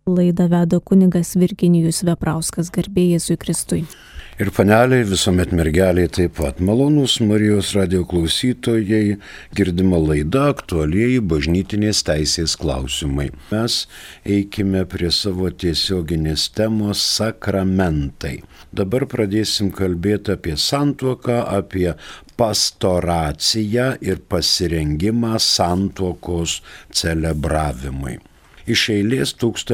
Laidą veda kunigas Virginijus Veprauskas, garbė Jėzui Kristui. Ir paneliai, visuomet mergeliai taip pat. Malonūs Marijos radijo klausytojai, girdima laida aktualieji bažnytinės teisės klausimai. Mes eikime prie savo tiesioginės temos sakramentai. Dabar pradėsim kalbėti apie santuoką, apie pastoraciją ir pasirengimą santuokos celebravimui. Iš eilės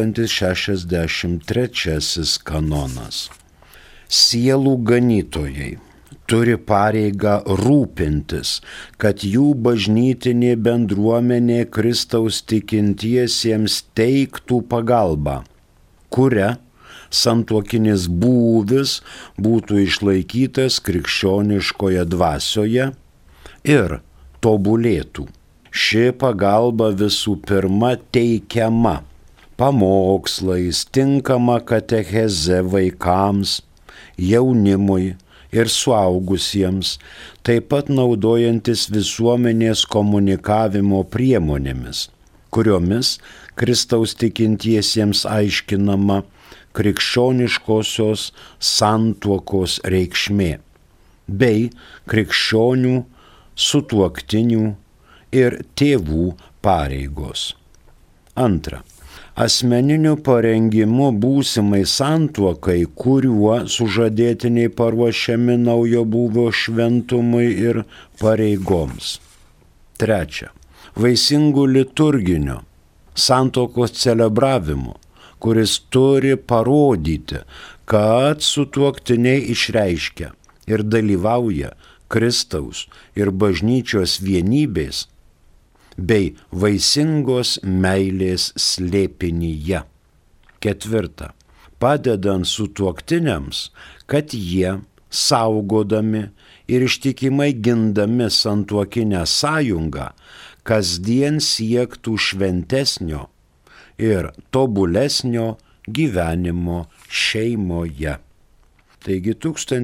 1063 kanonas. Sielų ganytojai turi pareigą rūpintis, kad jų bažnytinė bendruomenė Kristaus tikintiesiems teiktų pagalbą, kuria santuokinis būvis būtų išlaikytas krikščioniškoje dvasioje ir tobulėtų. Ši pagalba visų pirma teikiama pamokslais, tinkama katecheze vaikams, jaunimui ir suaugusiems, taip pat naudojantis visuomenės komunikavimo priemonėmis, kuriomis Kristaus tikintiesiems aiškinama krikščioniškosios santuokos reikšmė, bei krikščionių, sutuoktinių ir tėvų pareigos. Antra. Asmeniniu parengimu būsimai santuokai, kuriuo sužadėtiniai paruošiami naujo būvio šventumui ir pareigoms. Trečia. Vaisingų liturginio santuokos celebravimu, kuris turi parodyti, kad sutuoktiniai išreiškia ir dalyvauja Kristaus ir bažnyčios vienybės bei vaisingos meilės slėpinyje. Ketvirta. Padedant sutuoktiniams, kad jie, saugodami ir ištikimai gindami santuokinę sąjungą, kasdien siektų šventesnio ir tobulesnio gyvenimo šeimoje. Taigi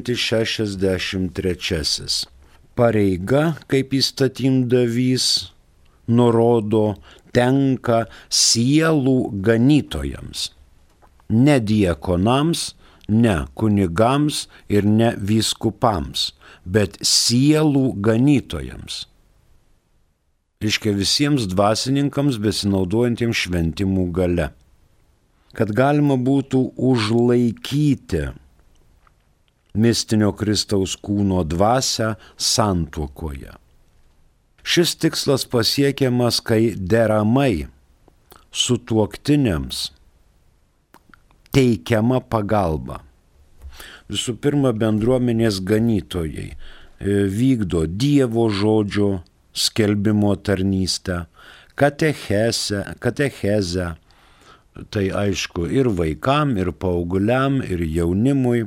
1063. Pareiga, kaip įstatymdavys nurodo, tenka sielų ganytojams, ne diakonams, ne kunigams ir ne vyskupams, bet sielų ganytojams. Reiškia visiems dvasininkams besinaudojantiems šventimų gale, kad galima būtų užlaikyti mistinio Kristaus kūno dvasią santuokoje. Šis tikslas pasiekiamas, kai deramai sutuoktiniams teikiama pagalba. Visų pirma, bendruomenės ganytojai vykdo Dievo žodžio skelbimo tarnystę, katechezę, tai aišku ir vaikam, ir paaugliam, ir jaunimui,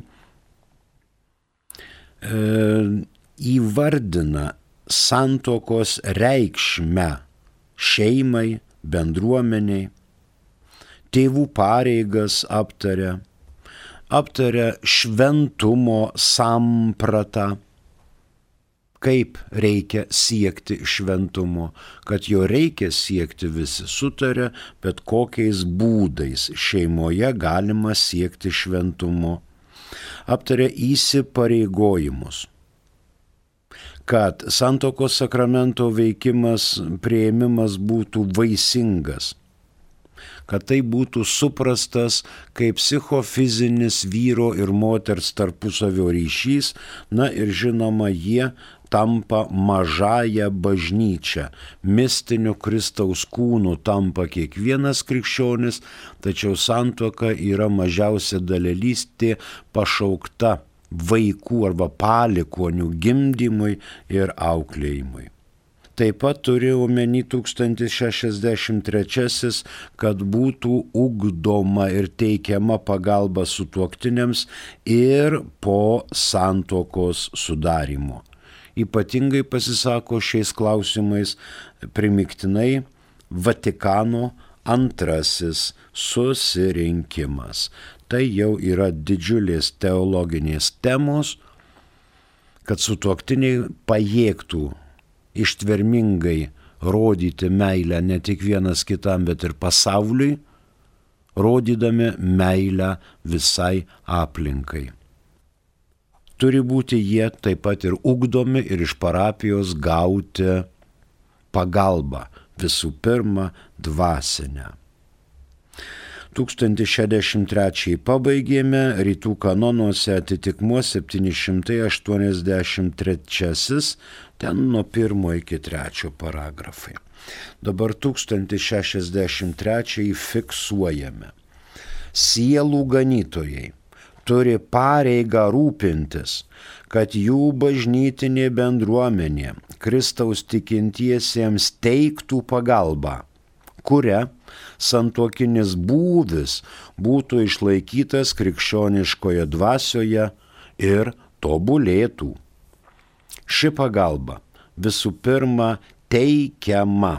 įvardina santuokos reikšmę šeimai, bendruomeniai, tėvų pareigas aptaria šventumo sampratą, kaip reikia siekti šventumo, kad jo reikia siekti visi sutaria, bet kokiais būdais šeimoje galima siekti šventumo. Aptaria įsipareigojimus, kad santuokos sakramento veikimas, priėmimas būtų vaisingas, kad tai būtų suprastas kaip psichofizinis vyro ir moters tarpusavio ryšys, na ir žinoma, jie tampa mažąja bažnyčia, mistiniu Kristaus kūnu tampa kiekvienas krikščionis, tačiau santuoka yra mažiausia dalelystė pašaukta vaikų arba palikuonių gimdymui ir auklėjimui. Taip pat turi omeny 1063, kad būtų ugdoma ir teikiama pagalba sutuoktiniams ir po santuokos sudarymo. Ypatingai pasisako šiais klausimais primygtinai Vatikano antrasis susirinkimas. Tai jau yra didžiulės teologinės temos, kad sutuoktiniai pajėgtų ištvermingai rodyti meilę ne tik vienas kitam, bet ir pasauliui, rodydami meilę visai aplinkai. Turi būti jie taip pat ir ugdomi ir iš parapijos gauti pagalbą, visų pirma dvasinę. 1063 pabaigėme, rytų kanonuose atitikmuo 783, ten nuo 1 iki 3 paragrafai. Dabar 1063 fiksuojame. Sielų ganytojai turi pareigą rūpintis, kad jų bažnytinė bendruomenė Kristaus tikintiesiems teiktų pagalbą, kuria santuokinis būvis būtų išlaikytas krikščioniškoje dvasioje ir tobulėtų. Ši pagalba visų pirma teikiama,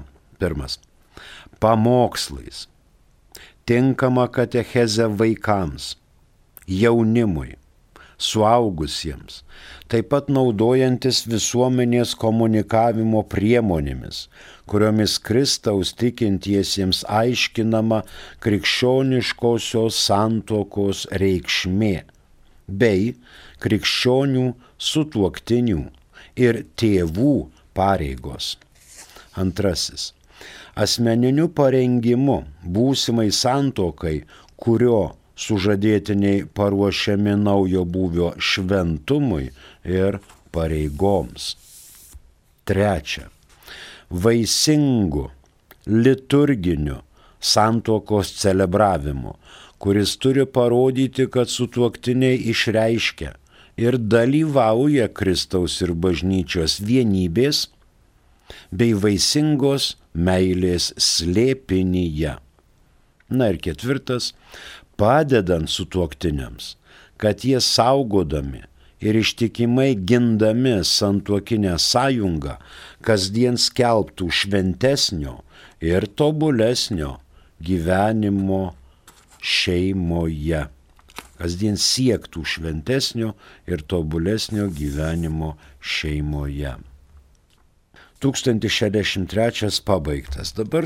pamokslais, tinkama katecheze vaikams, jaunimui, suaugusiems, taip pat naudojantis visuomenės komunikavimo priemonėmis, kuriomis Kristaus tikintiesiems aiškinama krikščioniškosios santuokos reikšmė, bei krikščionių sutuoktinių ir tėvų pareigos. 2. Asmeniniu parengimu būsimai santuokai, kurio sužadėtiniai paruošiami naujo būvio šventumui ir pareigoms. 3. Vaisingu liturginiu santuokos celebravimu, kuris turi parodyti, kad sutuoktiniai išreiškia ir dalyvauja Kristaus ir bažnyčios vienybės bei vaisingos meilės slėpinyje. Na ir 4. Padedant sutuoktiniams, kad jie saugodami ir ištikimai gindami santuokinę sąjungą kasdien skelbtų šventesnio ir tobulesnio gyvenimo šeimoje. Kasdien siektų šventesnio ir tobulesnio gyvenimo šeimoje. 1063 pabaigtas, dabar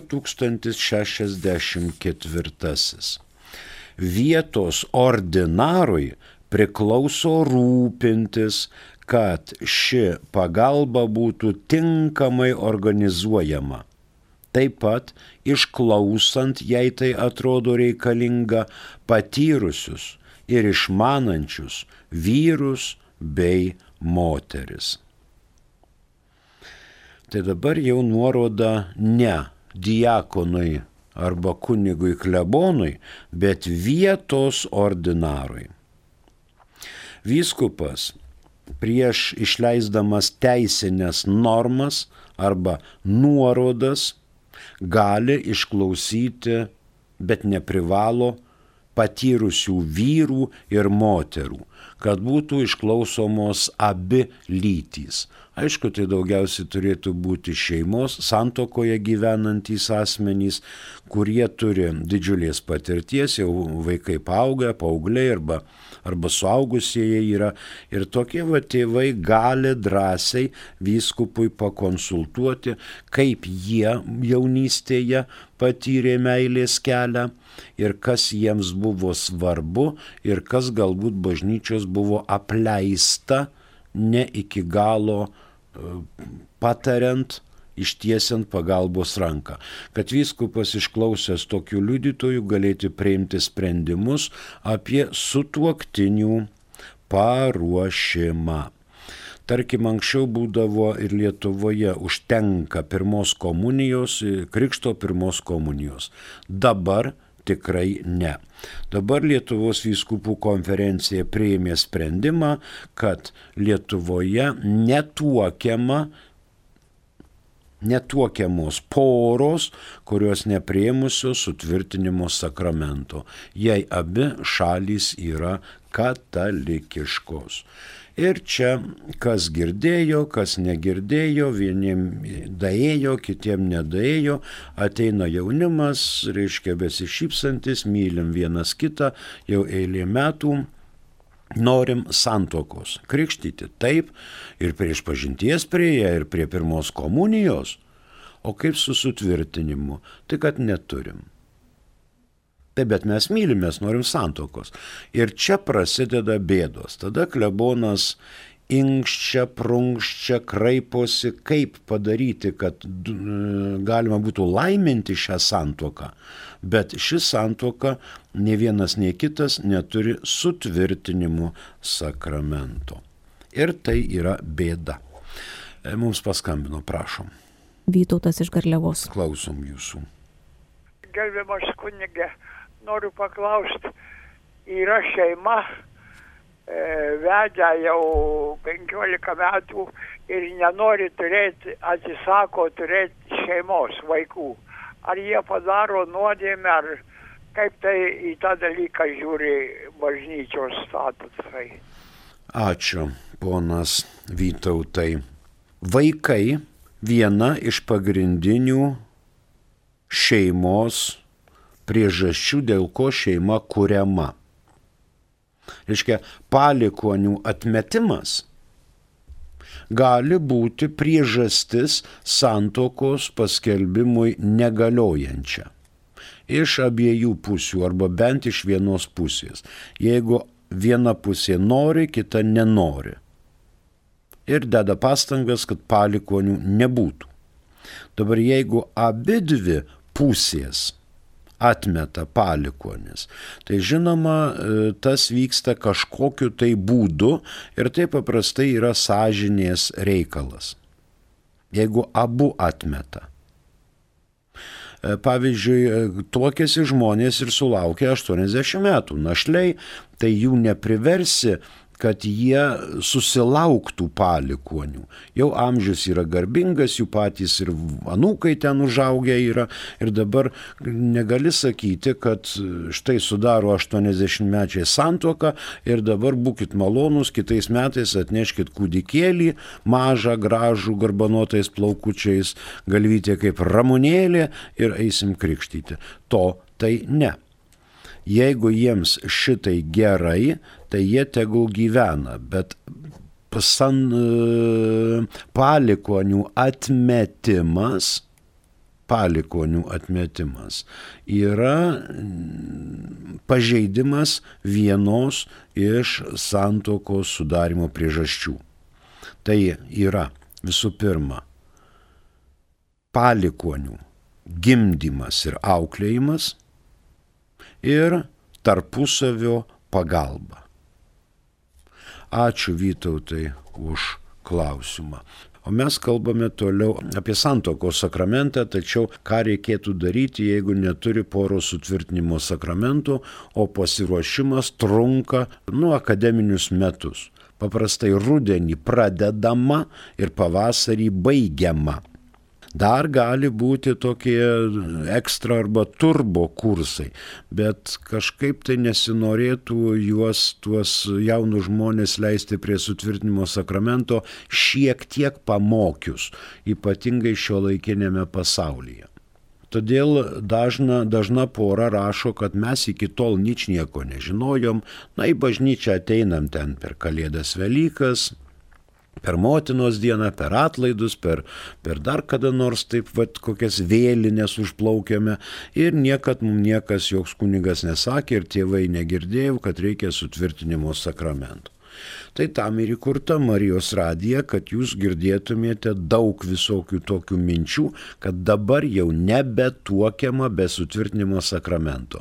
1064. Vietos ordinarui priklauso rūpintis, kad ši pagalba būtų tinkamai organizuojama. Taip pat išklausant, jei tai atrodo reikalinga, patyrusius ir išmanančius vyrus bei moteris. Tai dabar jau nuoroda ne diakonui arba kunigui klebonui, bet vietos ordinarui. Vyskupas prieš išleisdamas teisinės normas arba nuorodas gali išklausyti, bet neprivalo, patyrusių vyrų ir moterų, kad būtų išklausomos abi lytys. Aišku, tai daugiausiai turėtų būti šeimos, santuokoje gyvenantys asmenys, kurie turi didžiulės patirties, jau vaikai paauga, paaugliai arba suaugusieji yra. Ir tokie tėvai gali drąsiai vyskupui pakonsultuoti, kaip jie jaunystėje patyrė meilės kelią ir kas jiems buvo svarbu ir kas galbūt bažnyčios buvo apleista ne iki galo patariant, ištiesiant pagalbos ranką. Kad vyskupas išklausęs tokių liudytojų galėtų priimti sprendimus apie sutuoktinių paruošimą. Tarkim, anksčiau būdavo ir Lietuvoje užtenka pirmos komunijos, krikšto pirmos komunijos. Dabar tikrai ne. Dabar Lietuvos vyskupų konferencija priėmė sprendimą, kad Lietuvoje netuokiamos poros, kurios nepriėmusios sutvirtinimo sakramento, jei abi šalys yra katalikiškos. Ir čia kas girdėjo, kas negirdėjo, vieniem daėjo, kitiem nedaėjo, ateina jaunimas, reiškia besišypsantis, mylim vienas kitą, jau eilė metų, norim santuokos. Krikštyti taip, ir prie išpažinties prieja, ir prie pirmos komunijos, o kaip su sutvirtinimu, tai kad neturim. Taip, bet mes mylimės, norim santuokos. Ir čia prasideda bėdos. Tada klebonas inkščia, prunkščia, kraiposi, kaip padaryti, kad galima būtų laiminti šią santuoką. Bet ši santuoka ne vienas, nei kitas neturi sutvirtinimo sakramento. Ir tai yra bėda. Mums paskambino, prašom. Vytautas iš Garliavos. Klausom jūsų. Gerbiamas kunige, noriu paklausti, yra šeima, vedę jau 15 metų ir nenori turėti, atsisako turėti šeimos vaikų. Ar jie padaro nuodėmę, ar kaip tai į tą dalyką žiūri bažnyčios statusai? Ačiū, ponas Vytautai. Vaikai viena iš pagrindinių šeimos priežasčių, dėl ko šeima kuriama. Reiškia, palikuonių atmetimas gali būti priežastis santuokos paskelbimui negaliojančia. Iš abiejų pusių arba bent iš vienos pusės. Jeigu viena pusė nori, kita nenori. Ir deda pastangas, kad palikuonių nebūtų. Dabar jeigu abidvi pusės atmeta palikuonis, tai žinoma, tas vyksta kažkokiu tai būdu ir tai paprastai yra sąžinės reikalas. Jeigu abu atmeta. Pavyzdžiui, tuokėsi žmonės ir sulaukia 80 metų. Našliai, tai jų nepriversi, kad jie susilauktų palikuonių. Jau amžius yra garbingas, jų patys ir anūkai ten užaugę yra ir dabar negali sakyti, kad štai sudaro 80-mečiai santuoką ir dabar būkit malonūs, kitais metais atneškit kūdikėlį, mažą, gražų, garbanotais plaukučiais, galvytė kaip ramunėlė ir eisim krikštyti. To tai ne. Jeigu jiems šitai gerai, tai jie tegul gyvena, bet palikuonių atmetimas yra pažeidimas vienos iš santuokos sudarimo priežasčių. Tai yra visų pirma palikuonių gimdymas ir auklėjimas ir tarpusavio pagalba. Ačiū Vytautai už klausimą. O mes kalbame toliau apie santuokos sakramentą, tačiau ką reikėtų daryti, jeigu neturi poros sutvirtinimo sakramento, o pasiruošimas trunka akademinius metus. Paprastai rudenį pradedama ir pavasarį baigiama. Dar gali būti tokie ekstra arba turbo kursai, bet kažkaip tai nesinorėtų tuos jaunus žmonės leisti prie sutvirtinimo sakramento šiek tiek pamokius, ypatingai šiuolaikinėme pasaulyje. Todėl dažna pora rašo, kad mes iki tol ničnieko nežinojom, į bažnyčią ateinam ten per Kalėdas, Velykas, per Motinos dieną, per atlaidus, per dar kada nors taip kokias vėlinės užplaukėme ir mums niekas, joks kunigas nesakė ir tėvai negirdėjau, kad reikia sutvirtinimo sakramento. Tai tam ir įkurta Marijos radija, kad jūs girdėtumėte daug visokių tokių minčių, kad dabar jau nebetuokiama be sutvirtinimo sakramento.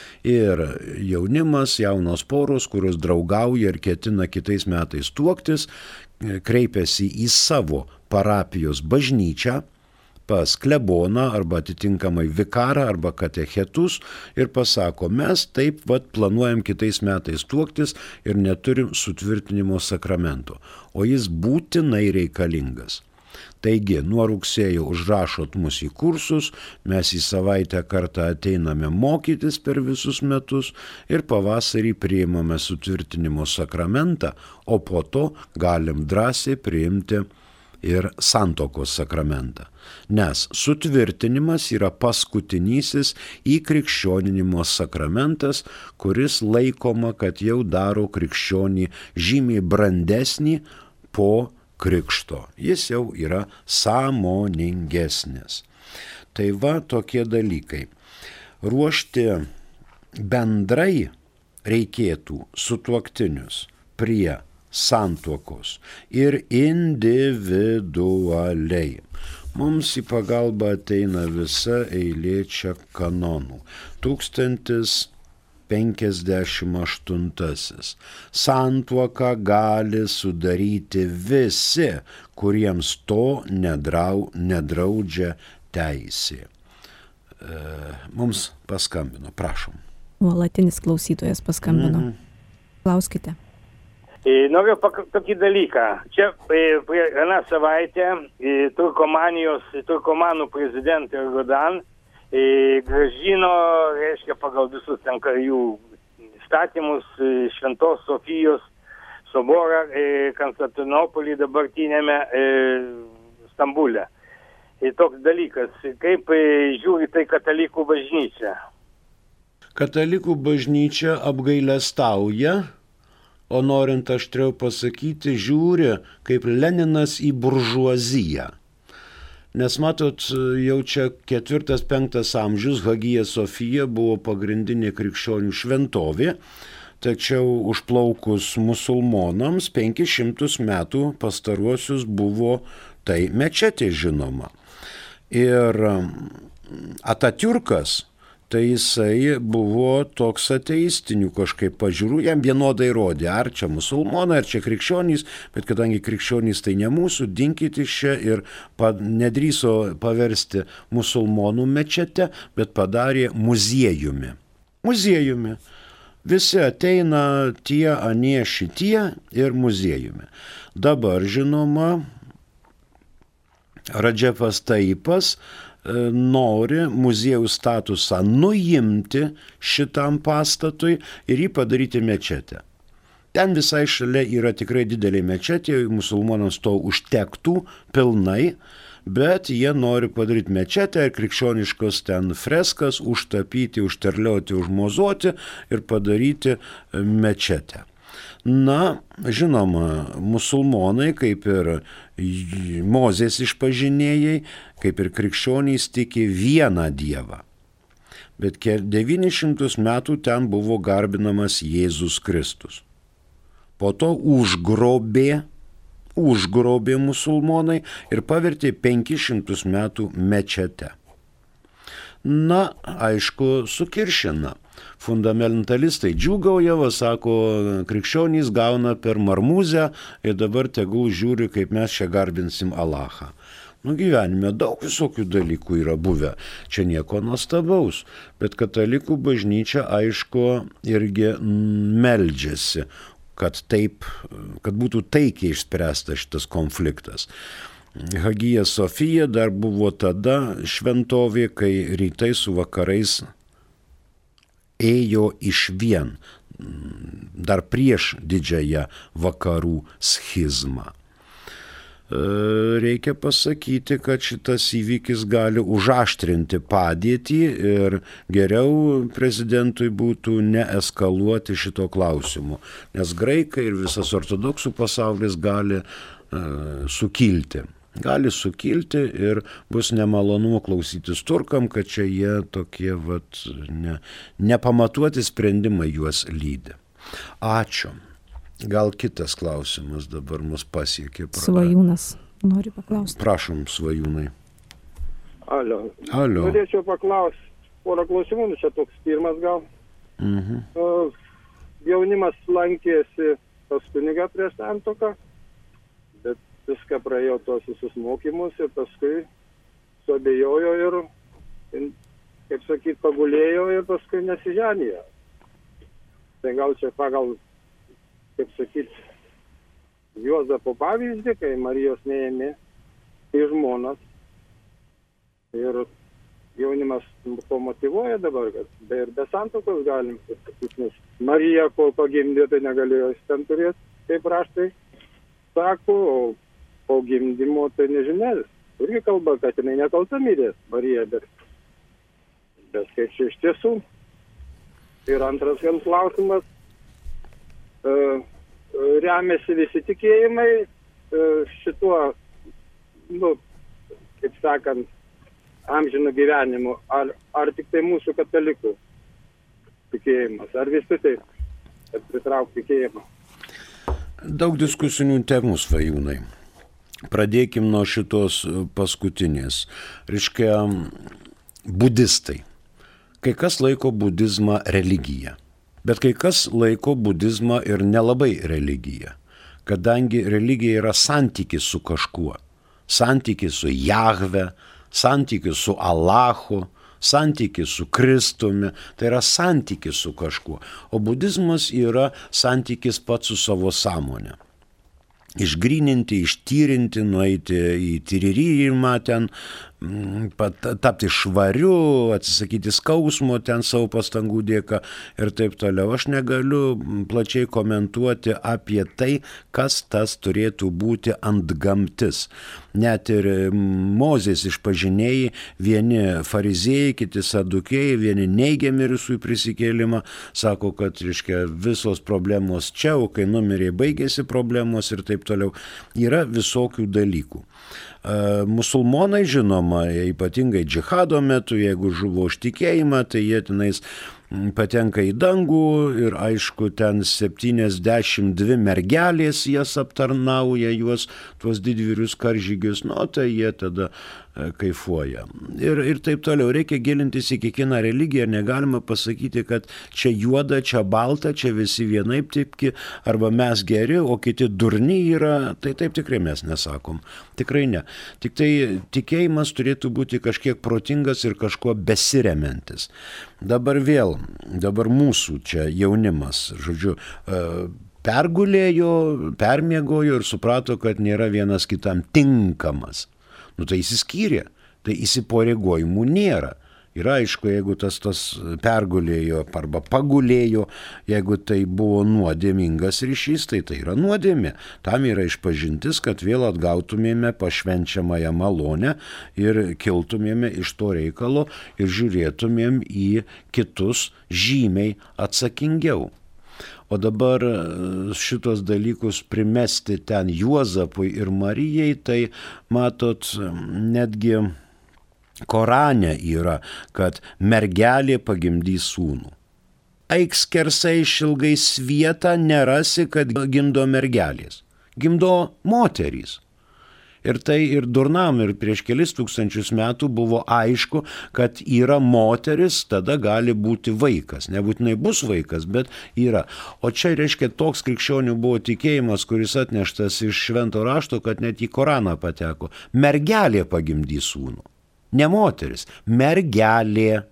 Ir jaunimas, jaunos poros, kurios draugauja ir ketina kitais metais tuoktis, kreipiasi į savo parapijos bažnyčią, pas kleboną arba atitinkamai vikarą arba katechetus ir pasako, mes taip planuojam kitais metais tuoktis ir neturim sutvirtinimo sakramento, o jis būtinai reikalingas. Taigi, nuo rugsėjo užrašot mus į kursus, mes į savaitę kartą ateiname mokytis per visus metus ir pavasarį priimame sutvirtinimo sakramentą, o po to galim drąsiai priimti ir santuokos sakramentą. Nes sutvirtinimas yra paskutinysis įkrikščioninimo sakramentas, kuris laikoma, kad jau daro krikščionį žymiai brandesnį po krikšto. Jis jau yra sąmoningesnis. Tai tokie dalykai. Ruošti bendrai reikėtų sutuoktinius prie santuokos ir individualiai. Mums į pagalbą ateina visa eilė čia kanonų. 1058. Santuoką gali sudaryti visi, kuriems to nedraudžia teisė. Mums paskambino, prašom. Nuolatinis klausytojas paskambino. Klauskite. Noriu tokį dalyką. Čia aną savaitę turkomanų prezidentė Erdogan grąžino, reiškia, pagal visus ten jų įstatymus Šventos Sofijos soborą Konstantinopolį dabartinėme Stambule. Toks dalykas, kaip žiūri tai katalikų bažnyčia? Katalikų bažnyčia apgailestauja, o norint aštriau pasakyti, žiūri kaip Leninas į buržuaziją. Nes matot, jau čia 4-5 amžius Hagija Sofija buvo pagrindinė krikščionių šventovė, tačiau užplaukus musulmonams 500 metų pastaruosius buvo tai mečetė žinoma. Ir Atatiurkas, tai jisai buvo toks ateistinių kažkaip pažiūrų, jam vienodai rodė, ar čia musulmonai, ar čia krikščionys, bet kadangi krikščionys tai ne mūsų, dinkit iš čia ir nedrįso paversti musulmonų mečete, bet padarė muziejumi. Muziejumi. Visi ateina tie, anie, šitie ir muziejumi. Dabar, žinoma, Radžepas Taipas nori muziejaus statusą nuimti šitam pastatui ir jį padaryti mečetę. Ten visai šalia yra tikrai didelė mečetė, musulmonams to užtektų pilnai, bet jie nori padaryti mečetę ir krikščioniškos ten freskas užtapyti, užterlioti, užmozuoti ir padaryti mečetę. Na, žinoma, musulmonai, kaip ir Mozės išpažinėjai, kaip ir krikščionys tiki vieną dievą. Bet 900 metų ten buvo garbinamas Jėzus Kristus. Po to užgrobė musulmonai ir pavertė 500 metų mečete. Na, aišku, sukiršina. Fundamentalistai džiūgauja, sako, krikščionys gauna per marmuzę ir dabar tegul žiūri, kaip mes čia garbinsim Alachą. Gyvenime daug visokių dalykų yra buvę, čia nieko nuostabaus, bet katalikų bažnyčia, aišku, irgi meldžiasi, kad būtų taikiai išspręstas šitas konfliktas. Hagija Sofija dar buvo tada šventovė, kai rytai su vakarais ėjo išvien, dar prieš didžiąją vakarų schizmą. Reikia pasakyti, kad šitas įvykis gali užaštrinti padėtį ir geriau prezidentui būtų neeskaluoti šito klausimu, nes graikai ir visas ortodoksų pasaulis gali sukilti. Gali sukilti ir bus nemalonu klausytis turkam, kad čia jie tokie nepamatuoti sprendimai juos lydi. Ačiū. Gal kitas klausimas dabar mus pasiekė. Svajūnas nori paklausti. Prašom, Svajūnai. Alio. Alio. Norėčiau paklausti porą klausimų, čia toks pirmas gal. Jaunimas lankėsi pas kunigą prieš santuoką, bet viską praėjo tos visus mokymus ir paskui suabejojo ir, kaip sakyt, pagulėjo ir paskui nesiženėjo. Tai gal čia pagal, kaip sakyt, Juozapo pavyzdį, kai Marijos neėmė į žmonas. Ir jaunimas to motyvuoja dabar, kad be santuokos galim, nes Marija, kol pagimdė, tai negalėjo ten turėti, kaip raštai sako, o po gimdymo tai nežinia. Irgi kalba, kad jinai nekalta mirė, Marija, bet kaip čia iš tiesų. Ir antras klausimas, remiasi visi tikėjimai šituo, kaip sakant, amžino gyvenimu, ar tik tai mūsų katalikų tikėjimas, ar vis tik taip, kad pritraukti tikėjimą. Daug diskusinių temų, Svajūnai. Pradėkim nuo šitos paskutinės. Reiškia, budistai. Kai kas laiko budizmą religija, bet kai kas laiko budizmą ir nelabai religija, kadangi religija yra santykis su kažkuo, santykis su Jahve, santykis su Allahu, santykis su Kristumi, tai yra santykis su kažkuo, o budizmas yra santykis pats su savo sąmonė. Išgryninti, ištyrinti, nueiti į tyririmą ten, tapti švariu, atsisakyti skausmo ten savo pastangų dėka ir taip toliau. Aš negaliu plačiai komentuoti apie tai, kas tas turėtų būti antgamtis. Net ir Mozės išpažinėjai, vieni fariziejai, kiti sadukėjai, vieni neigia mirusiųjų prisikėlimą, sako, kad reiškia, visos problemos čia, o kai numirė baigėsi problemos ir taip toliau. Yra visokių dalykų. Musulmonai, žinoma, ypatingai džihado metu, jeigu žuvo už tikėjimą, tai jie tenais patenka į dangų ir aišku, ten 72 mergelės jas aptarnauja, juos tuos didvyrius karžygius, tai jie tada kaifuoja. Ir taip toliau. Reikia gilintis į kiekvieną religiją ir negalima pasakyti, kad čia juoda, čia balta, čia visi vienaip tipki, arba mes geri, o kiti durni yra. Tai taip tikrai mes nesakom. Tikrai ne. Tik tai tikėjimas turėtų būti kažkiek protingas ir kažkuo besiremiantis. Dabar mūsų čia jaunimas, žodžiu, pergulėjo, permiegojo ir suprato, kad nėra vienas kitam tinkamas. Tai įsiskyrė, tai įsipareigojimų nėra. Ir aišku, jeigu tas pergulėjo arba pagulėjo, jeigu tai buvo nuodėmingas ryšys, tai yra nuodėmė. Tam yra išpažintis, kad vėl atgautumėme pašvenčiamąją malonę ir kiltumėme iš to reikalo ir žiūrėtumėm į kitus žymiai atsakingiau. O dabar šitos dalykus primesti ten Juozapui ir Marijai, tai matot, netgi Korane yra, kad mergelė pagimdys sūnų. Eik skersai išilgai svietą, nerasi, kad gimdo mergelės. Gimdo moterys. Ir tai ir durnam, ir prieš kelis tūkstančius metų buvo aišku, kad yra moteris, tada gali būti vaikas. Nebūtinai bus vaikas, bet yra. O čia reiškia toks krikščionių buvo tikėjimas, kuris atneštas iš švento rašto, kad net į Koraną pateko. Mergelė pagimdys sūnų. Ne moteris, mergelė.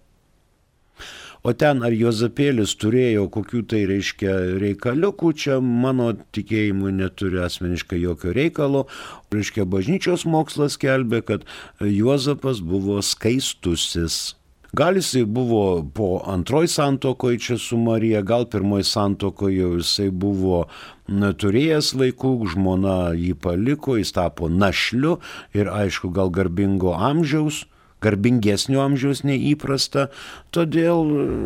O ten ar Juozapėlis turėjo kokių tai reiškia reikaliukų, čia mano tikėjimui neturi asmeniškai jokio reikalo. Reiškia, bažnyčios mokslas skelbė, kad Juozapas buvo skaistusis. Gal jisai buvo po antroj santuokoj čia su Marija, gal pirmoj santuokoj jau jisai buvo turėjęs vaikų, žmona jį paliko, jis tapo našliu ir aišku, gal garbingo amžiaus. Garbingesnio amžiaus neįprasta, todėl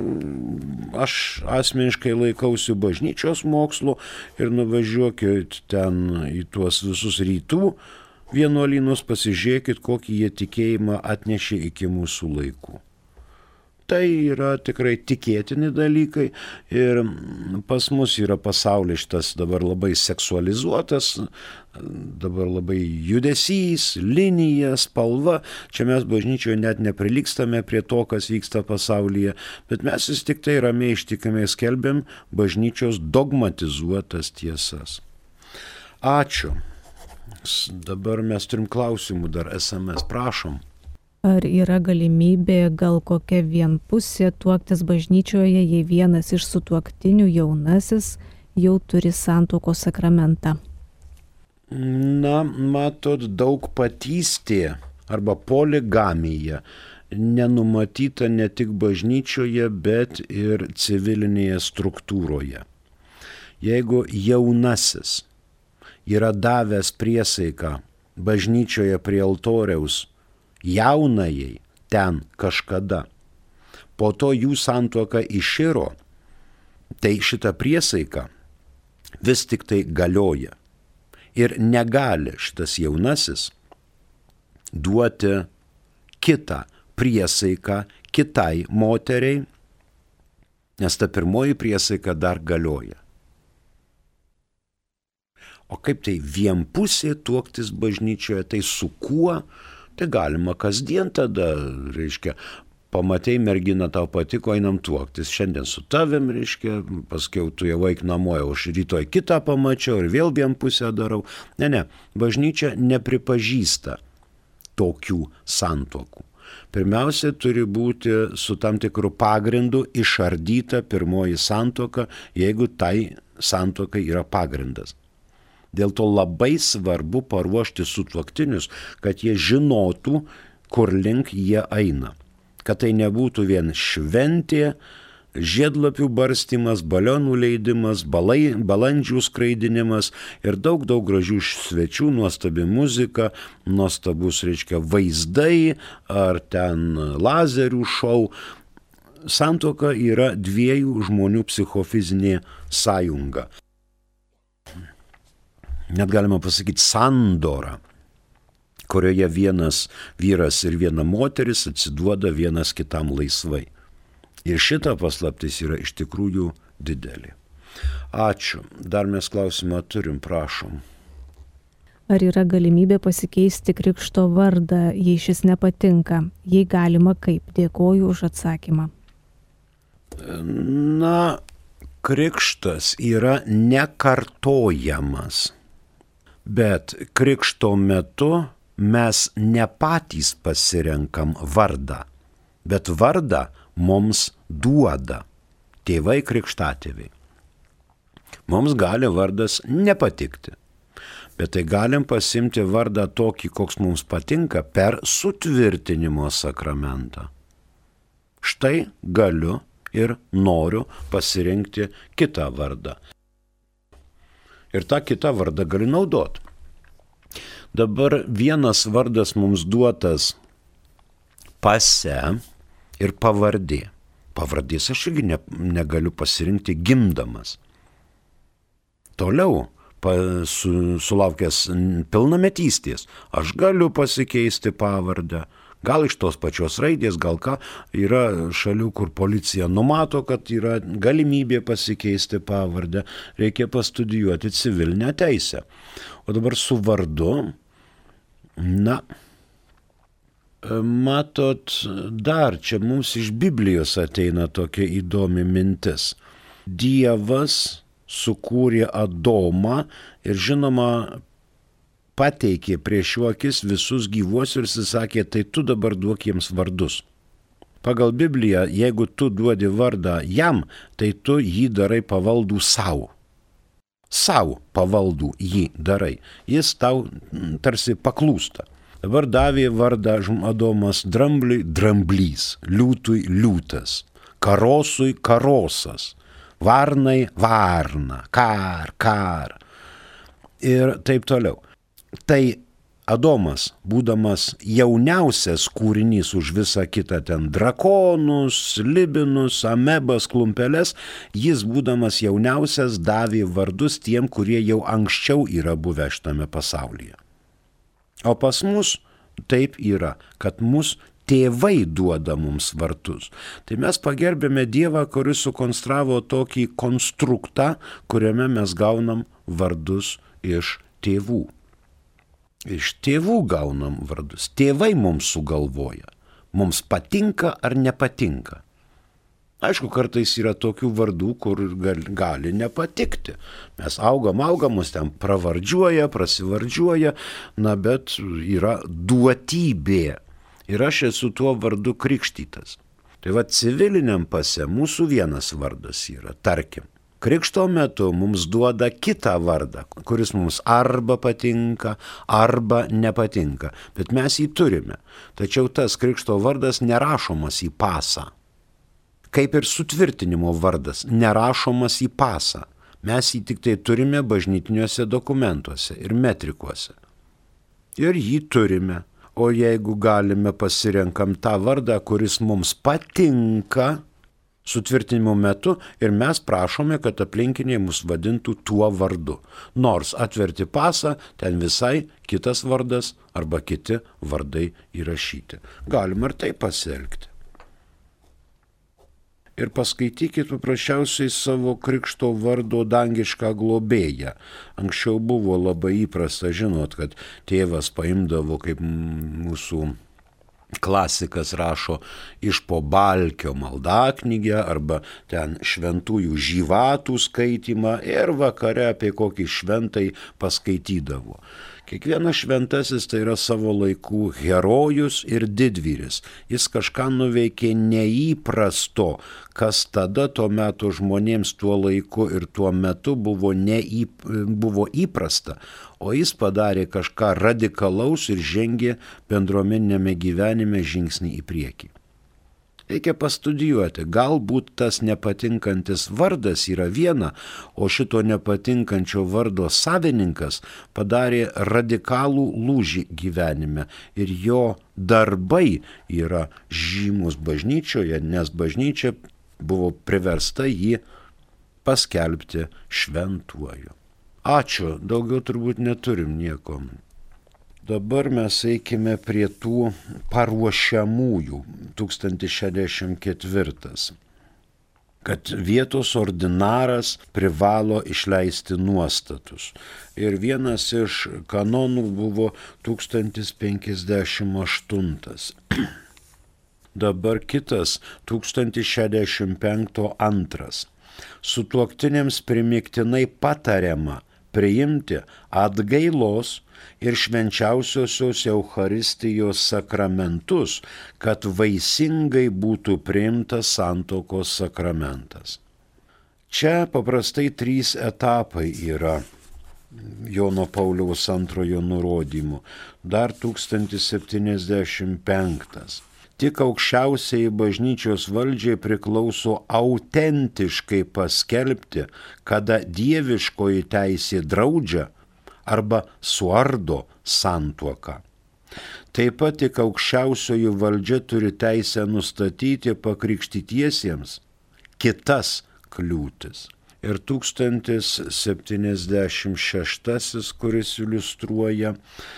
aš asmeniškai laikausi bažnyčios mokslo ir nuvažiuokit ten į tuos visus rytų vienuolynus, pasižiūrėkit, kokį jie tikėjimą atnešė iki mūsų laikų. Tai yra tikrai tikėtini dalykai ir pas mus yra pasaulis šitas dabar labai seksualizuotas, dabar labai judesys, linija, spalva. Čia mes bažnyčioje net neprilygstame prie to, kas vyksta pasaulyje, bet mes vis tik tai ramiai ištikimai skelbiam bažnyčios dogmatizuotas tiesas. Ačiū. Dabar mes turim klausimų, dar SMS, prašom. Ar yra galimybė gal kokia vienpusė tuoktis bažnyčioje, jei vienas iš sutuoktinių jaunasis jau turi santuokos sakramentą? Na, matot, daugpatystė arba poligamija nenumatyta ne tik bažnyčioje, bet ir civilinėje struktūroje. Jeigu jaunasis yra davęs priesaiką bažnyčioje prie altoriaus jaunajai ten kažkada, po to jų santuoka iširo, tai šita priesaika vis tik tai galioja. Ir negali šitas jaunasis duoti kitą priesaiką kitai moteriai nes ta pirmoji priesaika dar galioja. O kaip tai vienpusė tuoktis bažnyčioje, tai su kuo? Tai galima kasdien tada, reiškia, pamatei merginą, tau patiko, einam tuoktis, šiandien su tavim, reiškia, paskiau tu jau eik namo, aš rytoj kitą pamačiau ir vėl vienpusę darau. Ne, bažnyčia nepripažįsta tokių santuokų. Pirmiausia, turi būti su tam tikru pagrindu išardyta pirmoji santuoka, jeigu tai santuokai yra pagrindas. Dėl to labai svarbu paruošti sutuoktinius, kad jie žinotų, kur link jie eina. Kad tai nebūtų vien šventė, žiedlapių barstymas, balionų leidimas, balandžių skraidinimas ir daug gražių svečių, nuostabi muzika, nuostabus, reiškia, vaizdai ar ten lazerių šou. Santuoka yra dviejų žmonių psichofizinė sąjunga. Net galima pasakyti sandora, kurioje vienas vyras ir viena moteris atsiduoda vienas kitam laisvai. Ir šita paslaptis yra iš tikrųjų didelė. Ačiū. Dar mes klausimą turim, prašom. Ar yra galimybė pasikeisti krikšto vardą, jei šis nepatinka? Jei galima, kaip? Dėkoju už atsakymą. Na, krikštas yra nekartojamas. Bet krikšto metu mes ne patys pasirenkam vardą, bet vardą mums duoda tėvai krikštatėviai. Mums gali vardas nepatikti, bet tai galim pasimti vardą tokį, koks mums patinka per sutvirtinimo sakramentą. Štai galiu ir noriu pasirinkti kitą vardą. Ir tą kitą vardą gali naudoti. Dabar vienas vardas mums duotas pase ir pavardė. Pavardės aš irgi negaliu pasirinkti gimdamas. Toliau, sulaukęs pilnametystės, aš galiu pasikeisti pavardę. Gal iš tos pačios raidės, gal ką. Yra šalių, kur policija numato, kad yra galimybė pasikeisti pavardę. Reikia pastudijuoti civilinę teisę. O dabar su vardu, na, matot, dar čia mums iš Biblijos ateina tokia įdomi mintis. Dievas sukūrė Adomą ir žinoma, pateikė prieš jų akis visus gyvuosius ir sakė, tai tu dabar duok jiems vardus. Pagal Bibliją, jeigu tu duodi vardą jam, tai tu jį darai pavaldų savo. Savo pavaldų jį darai. Jis tau tarsi paklūsta. Dabar davė vardą Adomas drambliui dramblys, liūtui liūtas, karosui karosas, varnai varna, kar ir taip toliau. Tai Adomas, būdamas jauniausias kūrinys už visą kitą ten drakonus, libinus, amebas, klumpeles, jis būdamas jauniausias davė vardus tiem, kurie jau anksčiau yra buvę šitame pasaulyje. O pas mus taip yra, kad mus tėvai duoda mums vardus. Tai mes pagerbėme Dievą, kuris sukonstravo tokį konstruktą, kuriame mes gaunam vardus iš tėvų. Iš tėvų gaunam vardus. Tėvai mums sugalvoja. Mums patinka ar nepatinka. Aišku, kartais yra tokių vardų, kur gali nepatikti. Mes augam, mus ten pravardžiuoja, prasivardžiuoja, na bet yra duotybė. Ir aš esu tuo vardu krikštytas. Tai va civiliniam pase mūsų vienas vardas yra, tarkim. Krikšto metu mums duoda kitą vardą, kuris mums arba patinka, arba nepatinka, bet mes jį turime. Tačiau tas krikšto vardas nerašomas į pasą. Kaip ir sutvirtinimo vardas nerašomas į pasą. Mes jį tik tai turime bažnytiniuose dokumentuose ir metrikuose. Ir jį turime. O jeigu galime pasirenkam tą vardą, kuris mums patinka, sutvirtinimo metu ir mes prašome, kad aplinkiniai mus vadintų tuo vardu. Nors atverti pasą, ten visai kitas vardas arba kiti vardai įrašyti. Galima ir taip pasielgti. ir paskaitykit paprasčiausiai savo krikšto vardo dangišką globėją. Anksčiau buvo labai įprasta, žinot, kad tėvas paimdavo, kaip mūsų klasikas rašo, iš po Balkio maldaknygę arba ten šventųjų žyvatų skaitymą ir vakare apie kokį šventai paskaitydavo. Kiekvienas šventasis tai yra savo laikų herojus ir didvyris. Jis kažką nuveikė neįprasto, kas tada tuo metu žmonėms tuo laiku ir tuo metu buvo įprasta, o jis padarė kažką radikalaus ir žengė bendruomeniniame gyvenime žingsnį į priekį. Reikia pastudijuoti, galbūt tas nepatinkantis vardas yra viena, o šito nepatinkančio vardo savininkas padarė radikalų lūžį gyvenime ir jo darbai yra žymus bažnyčioje, nes bažnyčia buvo priversta jį paskelbti šventuoju. Ačiū, daugiau turbūt neturim nieko. Dabar mes eikime prie tų paruošiamųjų 1064, kad vietos ordinaras privalo išleisti nuostatus. Ir vienas iš kanonų buvo 1058. Dabar kitas 1065 antras. Sutuoktiniams primygtinai patariama priimti atgailos ir švenčiausiosios Eucharistijos sakramentus, kad vaisingai būtų priimtas santuokos sakramentas. Čia paprastai 3 etapai yra Jono Pauliaus II nurodymų. Dar 1075. Tik aukščiausiai bažnyčios valdžiai priklauso autentiškai paskelbti, kada dieviškoji teisė draudžia arba suardo santuoką. Taip pat tik aukščiausioji valdžia turi teisę nustatyti pakrikštytiesiems kitas kliūtis. Ir 1076, kuris iliustruoja,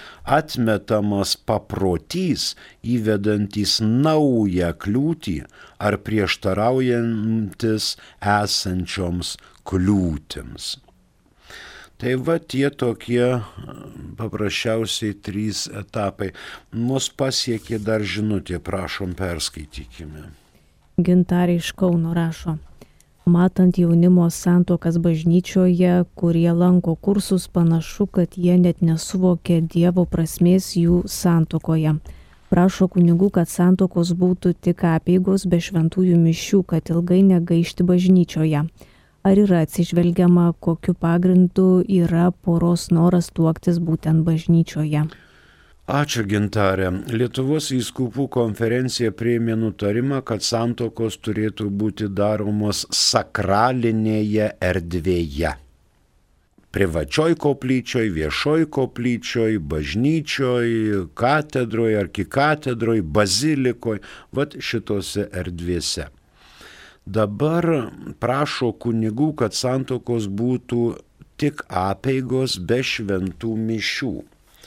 atmetamas paprotys įvedantis naują kliūtį ar prieštaraujantis esančioms kliūtims. Tai va tie tokie paprasčiausiai 3 etapai. Mus pasiekė dar žinutė, prašom perskaitykime. Gintarė iš Kauno rašo. Matant jaunimo santuokas bažnyčioje, kurie lanko kursus, panašu, kad jie net nesuvokia Dievo prasmės jų santuokoje. Prašo kunigų, kad santuokos būtų tik apeigos be šventųjų mišių, kad ilgai negaišti bažnyčioje. Ar yra atsižvelgiama, kokiu pagrindu yra poros noras tuoktis būtent bažnyčioje? Ačiū, Gintarė. Lietuvos vyskupų konferencija priėmė nutarimą, kad santuokos turėtų būti daromos sakralinėje erdvėje. Privačioj koplyčioj, viešoj koplyčioj, bažnyčioj, katedroj, arkikatedroj, bazilikoj, vat šitose erdvėse. Dabar prašo kunigų, kad santuokos būtų tik apeigos be šventų mišių.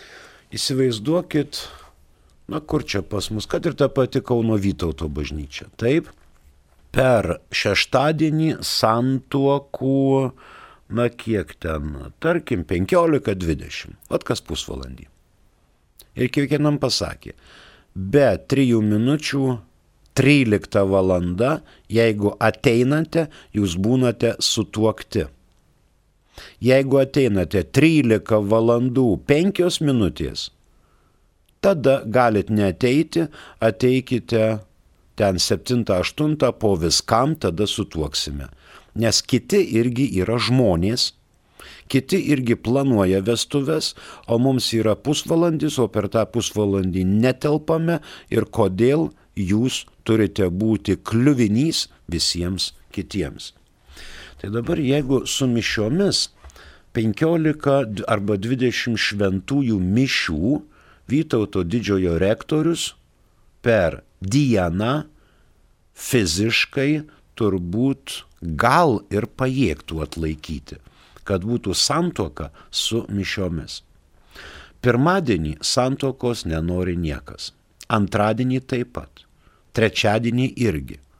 Įsivaizduokit, kur čia pas mus, kad ir ta pati Kauno Vytauto bažnyčia. Taip, per šeštadienį santuokų, kiek ten, tarkim, 15-20, kas pusvalandį. Ir kiekvienam pasakė, be 3 minučių 13 valanda, jeigu ateinate, jūs būnate sutuokti. Jeigu ateinate 13 valandų 5 minutės, tada galit neateiti, ateikite ten 7-8 po viskam, tada sutuoksime. Nes kiti irgi yra žmonės, kiti irgi planuoja vestuves, o mums yra pusvalandis, o per tą pusvalandį netelpame ir kodėl jūs turite būti kliuvinys visiems kitiems. Tai dabar jeigu su mišiomis 15 arba 20 šventųjų mišių Vytauto didžiojo rektorius per dieną fiziškai turbūt gal ir pajėgtų atlaikyti, kad būtų santuoka su mišiomis. Pirmadienį santuokos nenori niekas, antradienį taip pat, trečiadienį irgi.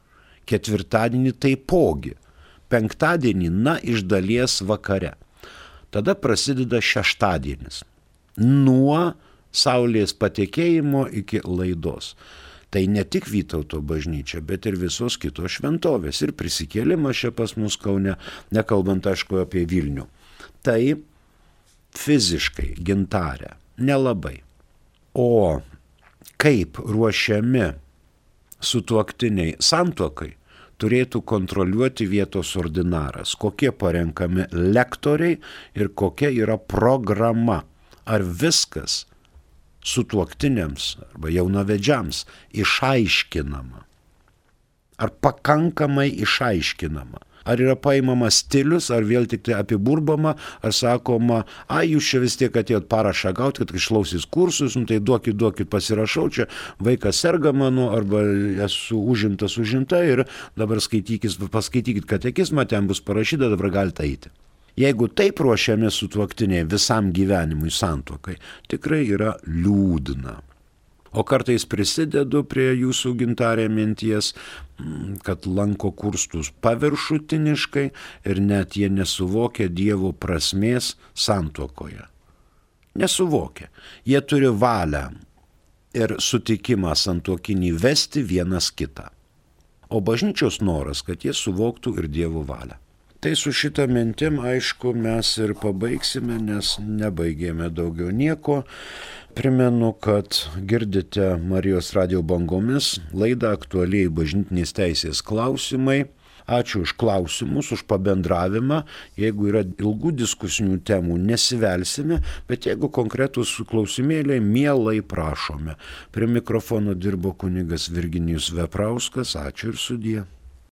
ketvirtadienį taipogi, penktadienį, iš dalies vakare. Tada prasideda šeštadienis. Nuo saulės patekėjimo iki laidos. Tai ne tik Vytauto bažnyčia, bet ir visos kitos šventovės. Ir prisikėlimas čia pas mus Kaune, nekalbant aišku apie Vilnių. Tai fiziškai, Gintarė, nelabai. O kaip ruošiami sutuoktiniai santuokai, turėtų kontroliuoti vietos ordinaras, kokie parenkami lektoriai ir kokia yra programa. Ar viskas sutuoktiniams arba jaunavedžiams išaiškinama? Ar pakankamai išaiškinama? Ar yra paimamas stilius, ar vėl tik tai apiburbama, ar sakoma, jūs čia vis tiek atėjot parašą gauti, kad išklausys kursus, tai duokit, pasirašau, čia vaikas serga mano, arba esu užimta ir dabar paskaitykit katekizmą, ten bus parašyta, dabar galite eiti. Jeigu taip ruošiami sutuoktiniai visam gyvenimui santuokai, tikrai yra liūdna. O kartais prisidedu prie jūsų, Gintarė, minties, kad lanko kursus paviršutiniškai ir net jie nesuvokia Dievo prasmės santuokoje. Nesuvokia. Jie turi valią ir sutikimą santuokinį vesti vienas kitą. O bažnyčios noras, kad jie suvoktų ir Dievo valią. Tai su šitą mintim, aišku, mes ir pabaigsime, nes nebaigėme daugiau nieko. Primenu, kad girdite Marijos radijo bangomis laidą Aktualiai bažnytinės teisės klausimai. Ačiū už klausimus, už pabendravimą. Jeigu yra ilgų diskusinių temų, nesivelsime, bet jeigu konkretūs klausimėliai, mielai prašome. Prie mikrofono dirbo kunigas Virginijus Veprauskas. Ačiū ir sudie.